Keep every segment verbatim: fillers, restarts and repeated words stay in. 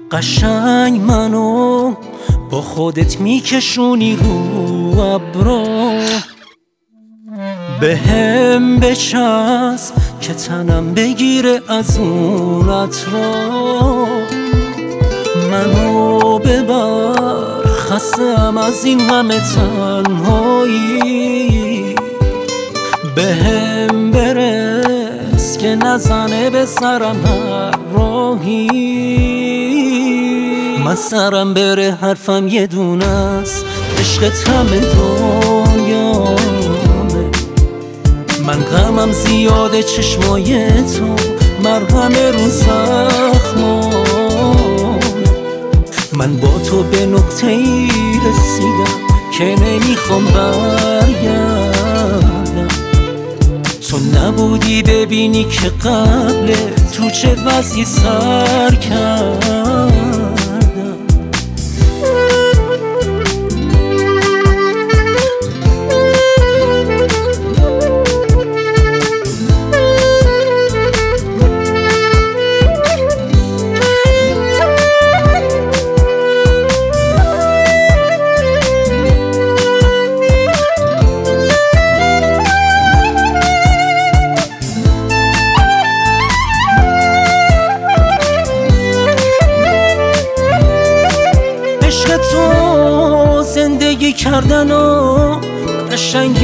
قشنگ منو با خودت میکشونی رو ابرا، به هم بچسب که تنم بگیره از اون عطرا. منو ببر خستم از این همه تنهایی، به هم برس که نزنه به سرم هر راهی. من سرم بره حرفم یه دونه است، عشقت همه دنیامه. من غمم زیاده چشمای تو مرهم رو زخمام. من با تو به نقطه ای رسیدم که نمیخوام برگردم. تو نبودی ببینی که قبل تو چه وضعی سر کردم. تو زندگی کردن و قشنگ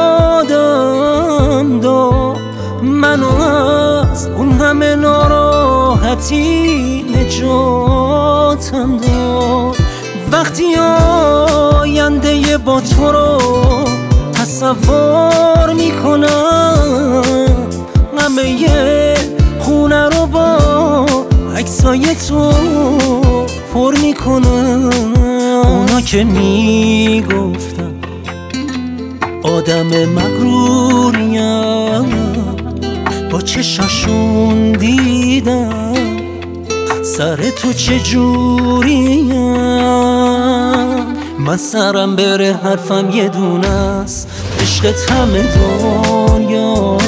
یادم داد، منو از اون همه ناراحتی نجاتم داد. وقتی آینده با تو رو تصور میکنم، همه خونه رو با عکسای تو پر میکنم. اونا که میگفتن آدم مغروریم، با چشاشون دیدم سر تو چجوریم. من سرم بره حرفم یه دونه است، عشقت همه دنیامه.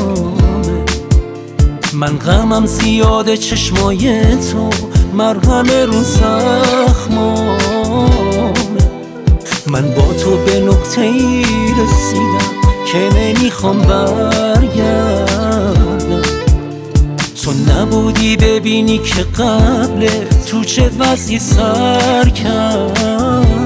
من غمم زیاده چشمای تو مرهم رو زخمامه. من با تو به نقطه ای رسیدم که نمیخوام برگردم. تو نبودی ببینی که قبل تو چه وضعی سر کردم.